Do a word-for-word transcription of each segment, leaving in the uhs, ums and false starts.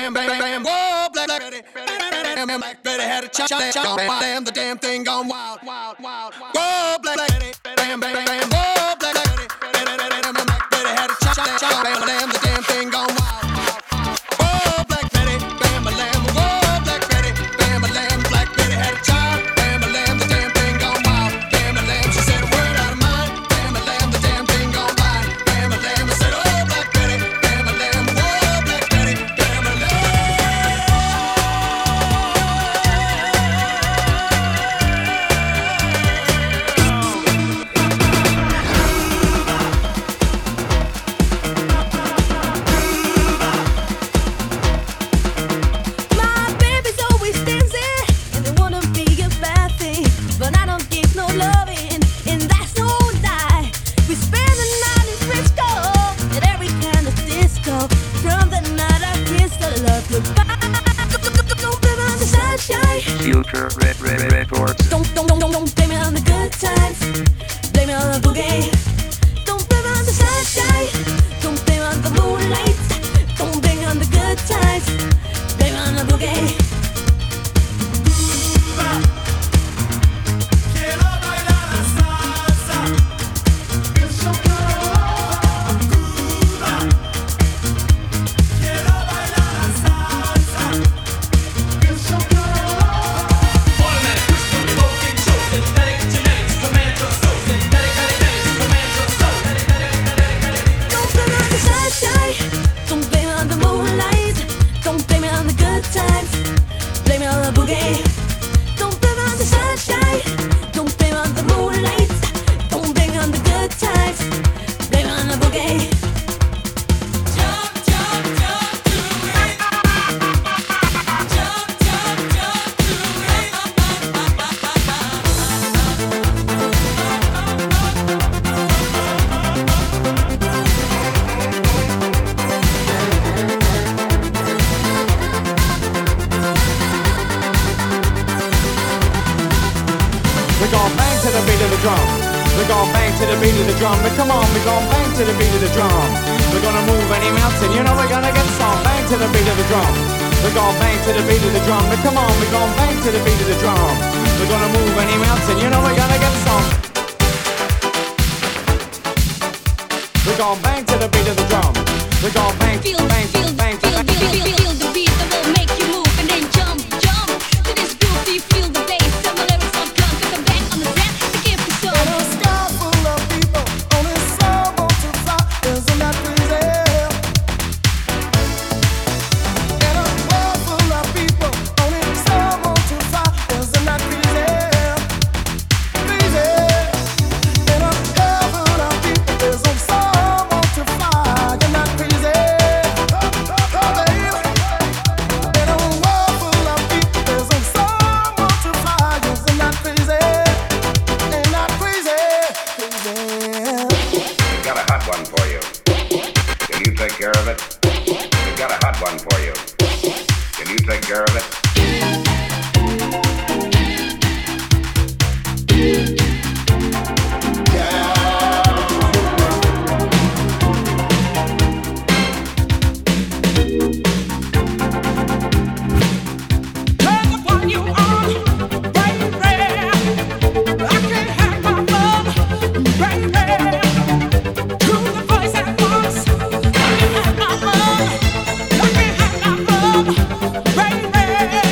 bam, bam, bam. Whoa, Black Betty, bam, bam, Black Betty had a chop, chop, bam, the damn thing gone wild, wild, wild, wild. Whoa, Black Betty, bam, bam, bam. Whoa, Black Betty, bam, bam, Black Betty had a chop, chop, bam, bam, the damn thing gone wild. Whoa, Black Betty, bam, bam, whoa, Black Betty, bam, bam, Black Betty had a chop, bam, bam, the damn thing gone wild, bam, bam, she said a word out of mine, bam, bam, the damn thing gone blind, bam, bam, I said, oh, Black Betty, bam, bam, whoa, Black Betty, bam, bam. Future Red Red Records. Don't, don't, don't, don't, don't blame it on the good times. Blame it on the boogie. Don't blame it on the sunshine. Don't blame it on the moonlight. Don't blame it on the good times. Blame it on the boogie. We gon' bang to the beat of the drum. We gon' bang to the beat of the drum. But come on, we gon' bang to the beat of the drum. We're gonna move any mountain, you know we're gonna get some. Bang to the beat of the drum. We gon' bang to the beat of the drum. But come on, we gon' bang to the beat of the drum. We're gonna move any mountain, you know we're gonna get some. We gon' bang to the beat of the drum. We gon' bang, Feel, bang, feel, bang, feel, bang, feel, feel, feel the beat that will make you move and then jump, jump to this groovy. Feel the bass, and my lyrics are drunk 'cause I'm back on the set to give you some. In a sky full of people, only some want to fly. Isn't that crazy? In a world full of people, only some want to fly. Isn't that crazy? Crazy. In a world full of people, there's only some want to fly. Isn't that crazy? Oh, baby. In a world full of people, there's only some want to fly. Isn't that crazy? Ain't that crazy? Crazy. We've got a hot one for you. Can you take care of it? We've got a hot one for you. Can you take care of it? Turn the volume on, baby. I can't have my love, baby. To the voice at once. I can't have my love. I can't have my love, baby.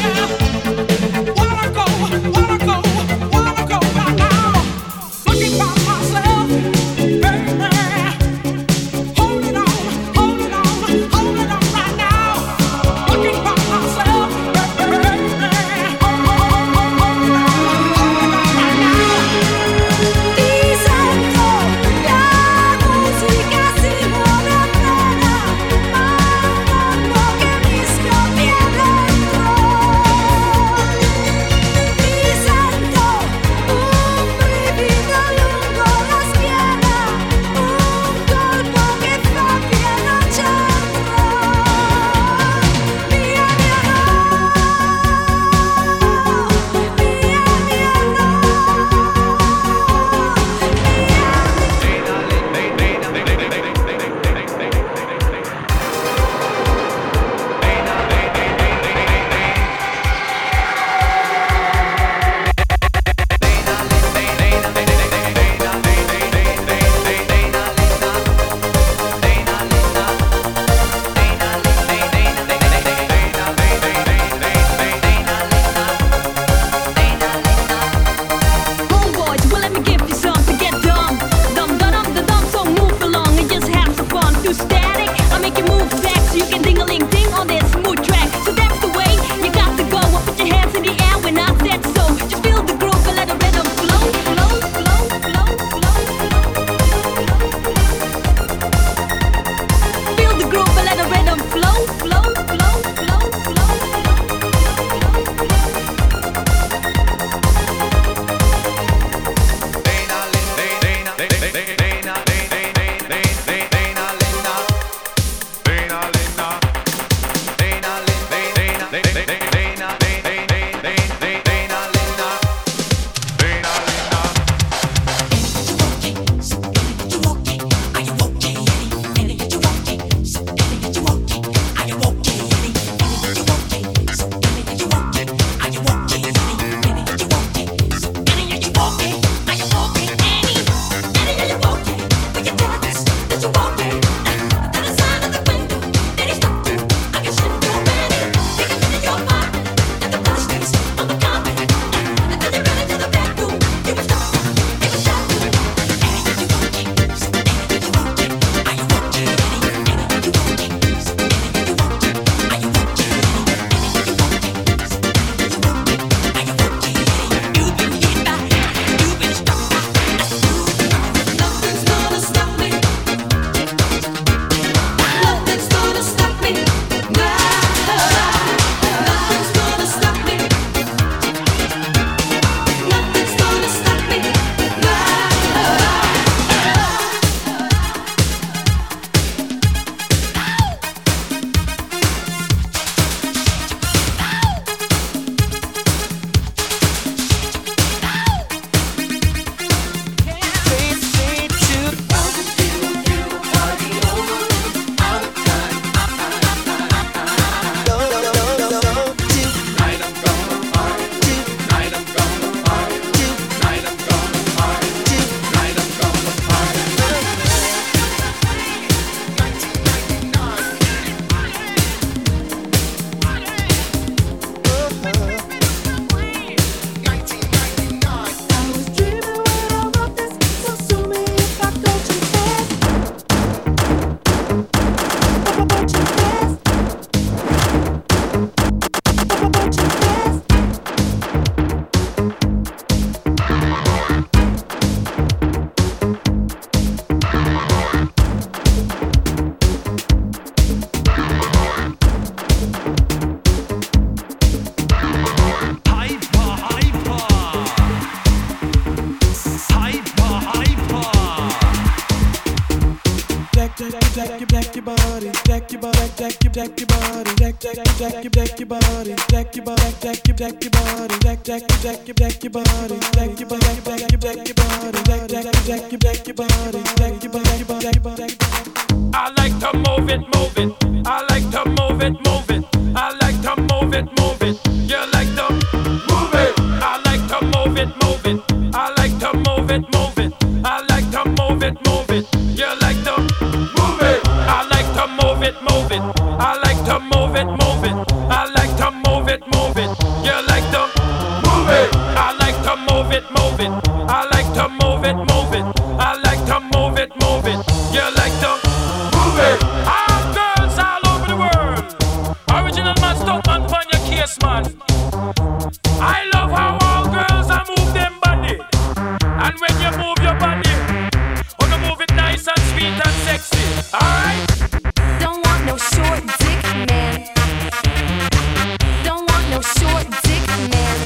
body, deck your body, deck your deck your body, deck deck deck your deck your body, deck your body, deck your deck your body, deck deck deck your deck your body, deck your body, deck your deck your body, deck deck deck your deck your body, deck your body, deck your body. I like to move it, move it. I like to move it, move it. I like to move it, move it. You like to move it. I like to move it, move it. I like to move it, move it. I like to move it, move it. You like to move it. I like to move it, move it. I like to move it, move it. I like to move it, move it. You like to move it. I like to move it, move it. I like to move it, move it. I like to move it, move it. You like to move it. All girls all over the world. Original man, stop man, find your case, man. I love how all girls are move them body. And when you move your body, wanna move it nice and sweet and sexy. Alright? Don't want no short dick man. Don't want no short dick man.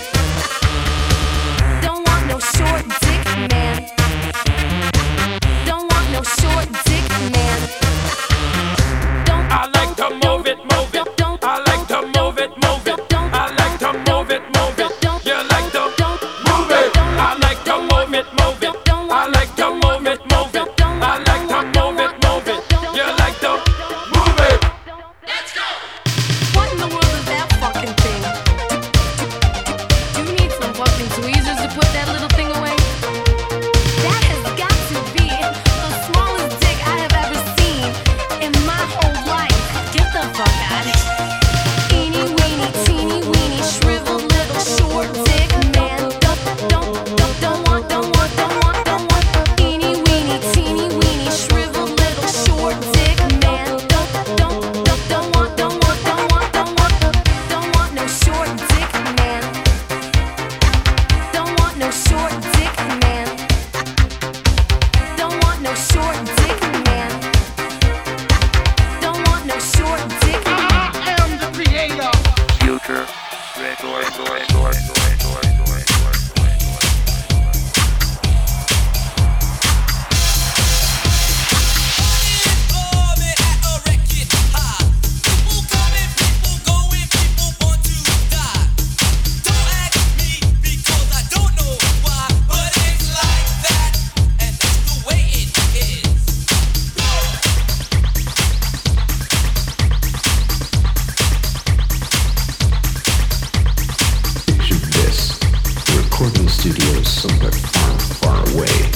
Don't want no short dick man. Don't want no short dick man. Don't I like to move it, move it. I like to move it, move it. I like to move it, move it. You like to move it. I like to move it, move it. I like to move it, move it. I like to move it, move it. You like to move it. Let's go. What in the world is that fucking thing? Do you need some fucking tweezers to put that little thing away? That has got to be the smallest dick I have ever seen in my whole life. Get the fuck out of here. Eeny weeny, teeny weeny, shriveled little short dick man. Don't, don't, don't, don't want, don't want, don't want, don't want. Eeny weeny, teeny weeny, shriveled little short dick man. Don't, don't, don't, don't want, don't want, don't want, don't want. Don't want no short dick man. Don't want no short dick man. Don't want no short dick man. Don't want no short dick man. I am the creator. Future Records. Picture this, recording studios somewhere far, far away.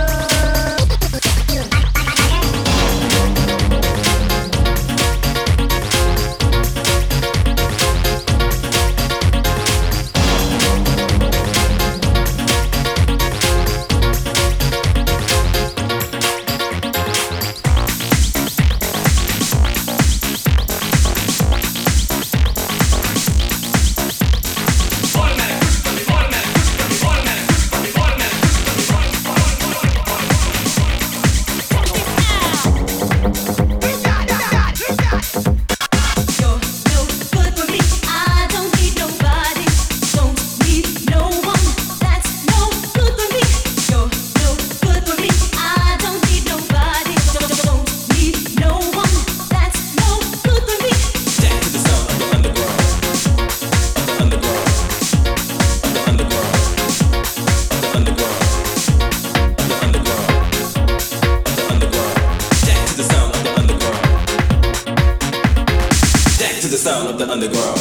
sound of the underground.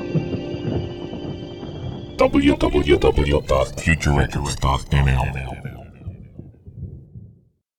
w w w dot future records dot n l